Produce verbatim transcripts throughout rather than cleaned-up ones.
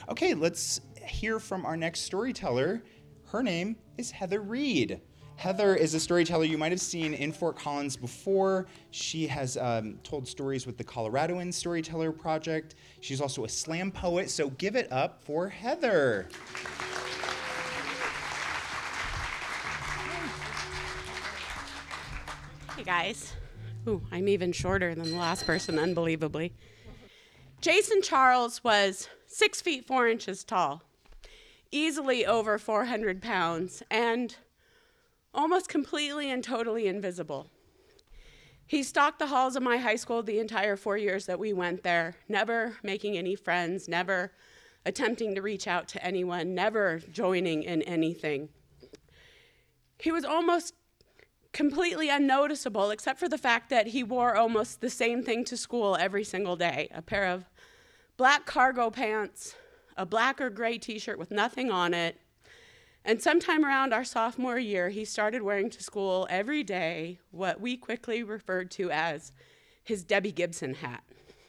Okay, let's hear from our next storyteller. Her name is Heather Reed. Heather is a storyteller you might have seen in Fort Collins before. She has um, told stories with the Coloradoan Storyteller Project. She's also a slam poet, so give it up for Heather. Hey guys. Ooh, I'm even shorter than the last person, unbelievably. Jason Charles was six feet four inches tall, easily over four hundred pounds, and almost completely and totally invisible. He stalked the halls of my high school the entire four years that we went there, never making any friends, never attempting to reach out to anyone, never joining in anything. He was almost completely unnoticeable, except for the fact that he wore almost the same thing to school every single day, a pair of black cargo pants, a black or gray t-shirt with nothing on it. And sometime around our sophomore year, he started wearing to school every day what we quickly referred to as his Debbie Gibson hat.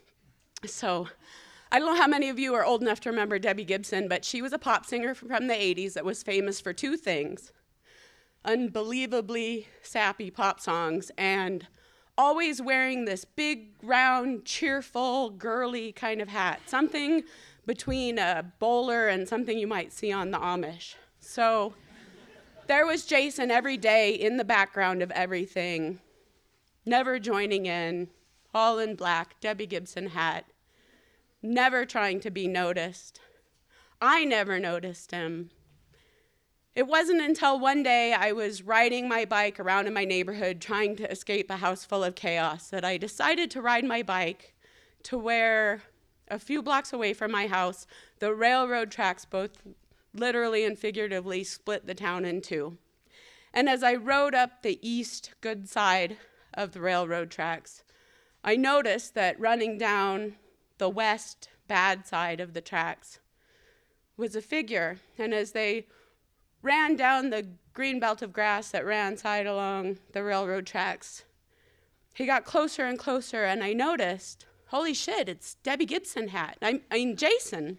So I don't know how many of you are old enough to remember Debbie Gibson, but she was a pop singer from the eighties that was famous for two things: unbelievably sappy pop songs and always wearing this big, round, cheerful, girly kind of hat, something between a bowler and something you might see on the Amish. So there was Jason every day in the background of everything, never joining in, all in black, Debbie Gibson hat, never trying to be noticed. I never noticed him. It wasn't until one day I was riding my bike around in my neighborhood trying to escape a house full of chaos that I decided to ride my bike to where, a few blocks away from my house, the railroad tracks both literally and figuratively split the town in two. And as I rode up the east good side of the railroad tracks, I noticed that running down the west bad side of the tracks was a figure. And as they ran down the green belt of grass that ran side along the railroad tracks, he got closer and closer, and I noticed, holy shit, it's Debbie Gibson hat. I, I mean, Jason.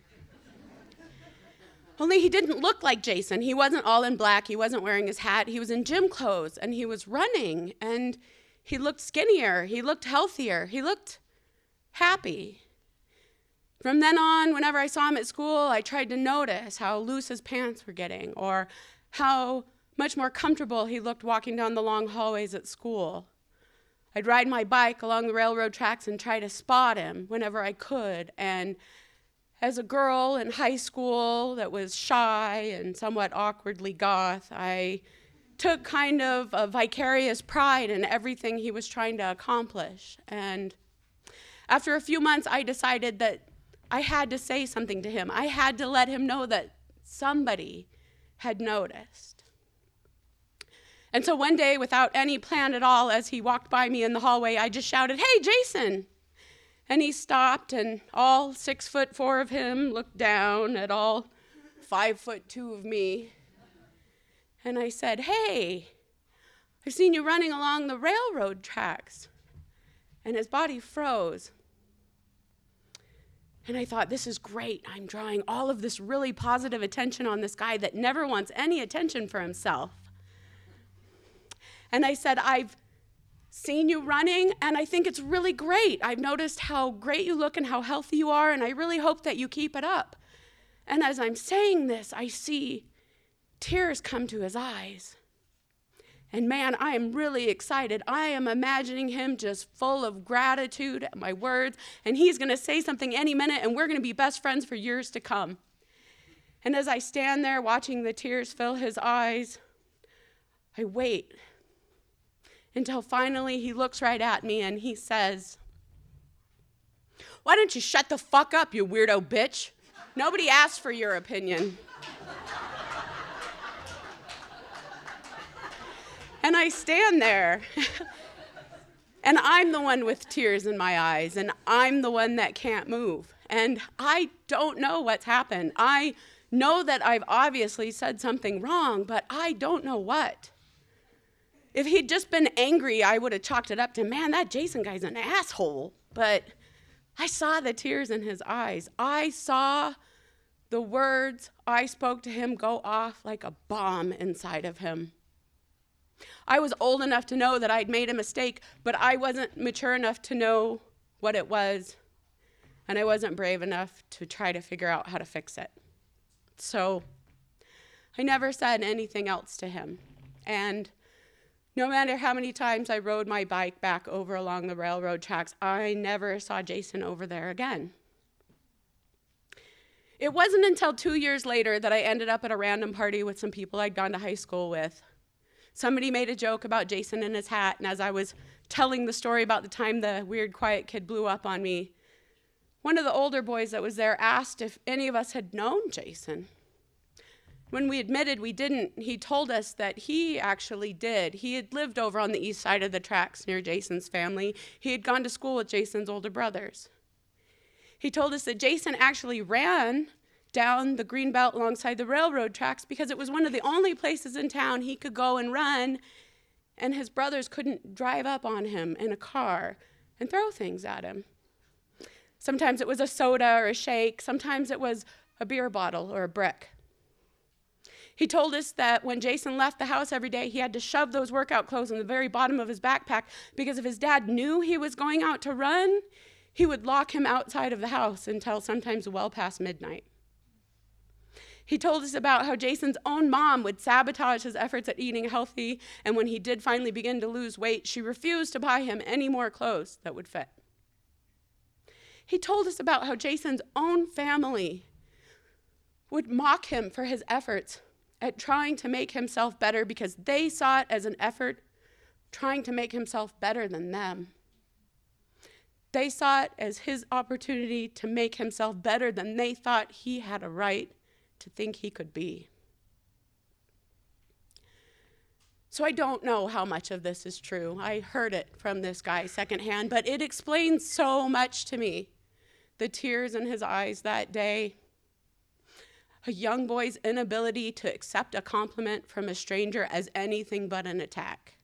Only he didn't look like Jason. He wasn't all in black. He wasn't wearing his hat. He was in gym clothes, and he was running, and he looked skinnier. He looked healthier. He looked happy. From then on, whenever I saw him at school, I tried to notice how loose his pants were getting, or how much more comfortable he looked walking down the long hallways at school. I'd ride my bike along the railroad tracks and try to spot him whenever I could, and as a girl in high school that was shy and somewhat awkwardly goth, I took kind of a vicarious pride in everything he was trying to accomplish. And after a few months, I decided that I had to say something to him. I had to let him know that somebody had noticed. And so one day, without any plan at all, as he walked by me in the hallway, I just shouted, "Hey, Jason!" And he stopped, and all six foot four of him looked down at all five foot two of me. And I said, "Hey, I've seen you running along the railroad tracks." And his body froze. And I thought, this is great. I'm drawing all of this really positive attention on this guy that never wants any attention for himself. And I said, "I've seen you running, and I think it's really great. I've noticed how great you look and how healthy you are, and I really hope that you keep it up." And as I'm saying this, I see tears come to his eyes. And man, I am really excited. I am imagining him just full of gratitude at my words, and he's going to say something any minute, and we're going to be best friends for years to come. And as I stand there watching the tears fill his eyes, I wait until finally he looks right at me and he says, "Why don't you shut the fuck up, you weirdo bitch? Nobody asked for your opinion." And I stand there, and I'm the one with tears in my eyes, and I'm the one that can't move. And I don't know what's happened. I know that I've obviously said something wrong, but I don't know what. If he'd just been angry, I would have chalked it up to, man, that Jason guy's an asshole. But I saw the tears in his eyes. I saw the words I spoke to him go off like a bomb inside of him. I was old enough to know that I'd made a mistake, but I wasn't mature enough to know what it was, and I wasn't brave enough to try to figure out how to fix it. So I never said anything else to him, and no matter how many times I rode my bike back over along the railroad tracks, I never saw Jason over there again. It wasn't until two years later that I ended up at a random party with some people I'd gone to high school with. Somebody made a joke about Jason and his hat, and as I was telling the story about the time the weird, quiet kid blew up on me, one of the older boys that was there asked if any of us had known Jason. When we admitted we didn't, he told us that he actually did. He had lived over on the east side of the tracks near Jason's family. He had gone to school with Jason's older brothers. He told us that Jason actually ran down the green belt alongside the railroad tracks because it was one of the only places in town he could go and run, and his brothers couldn't drive up on him in a car and throw things at him. Sometimes it was a soda or a shake. Sometimes it was a beer bottle or a brick. He told us that when Jason left the house every day, he had to shove those workout clothes in the very bottom of his backpack because if his dad knew he was going out to run, he would lock him outside of the house until sometimes well past midnight. He told us about how Jason's own mom would sabotage his efforts at eating healthy, and when he did finally begin to lose weight, she refused to buy him any more clothes that would fit. He told us about how Jason's own family would mock him for his efforts at trying to make himself better because they saw it as an effort trying to make himself better than them. They saw it as his opportunity to make himself better than they thought he had a right to think he could be. So I don't know how much of this is true. I heard it from this guy secondhand, but it explains so much to me. The tears in his eyes that day, a young boy's inability to accept a compliment from a stranger as anything but an attack.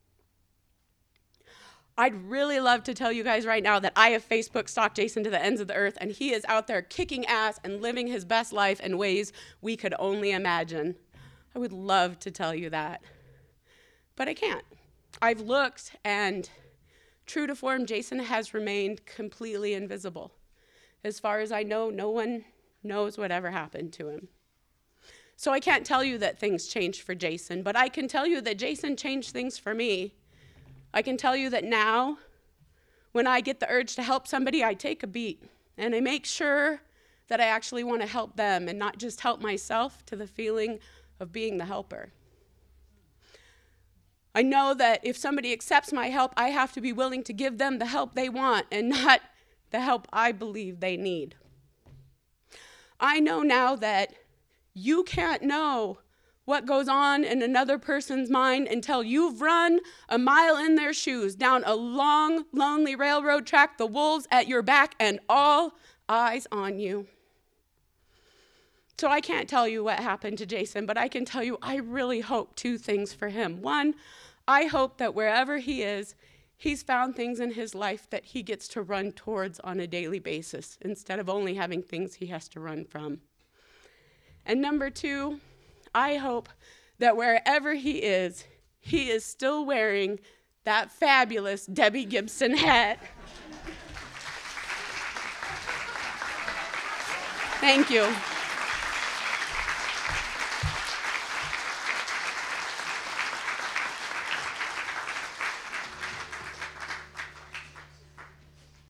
I'd really love to tell you guys right now that I have Facebook stalked Jason to the ends of the earth, and he is out there kicking ass and living his best life in ways we could only imagine. I would love to tell you that, but I can't. I've looked, and true to form, Jason has remained completely invisible. As far as I know, no one knows whatever happened to him. So I can't tell you that things changed for Jason, but I can tell you that Jason changed things for me. I can tell you that now, when I get the urge to help somebody, I take a beat, and I make sure that I actually want to help them and not just help myself to the feeling of being the helper. I know that if somebody accepts my help, I have to be willing to give them the help they want and not the help I believe they need. I know now that you can't know what goes on in another person's mind until you've run a mile in their shoes down a long, lonely railroad track, the wolves at your back, and all eyes on you. So I can't tell you what happened to Jason, but I can tell you I really hope two things for him. One, I hope that wherever he is, he's found things in his life that he gets to run towards on a daily basis instead of only having things he has to run from. And number two, I hope that wherever he is, he is still wearing that fabulous Debbie Gibson hat. Thank you.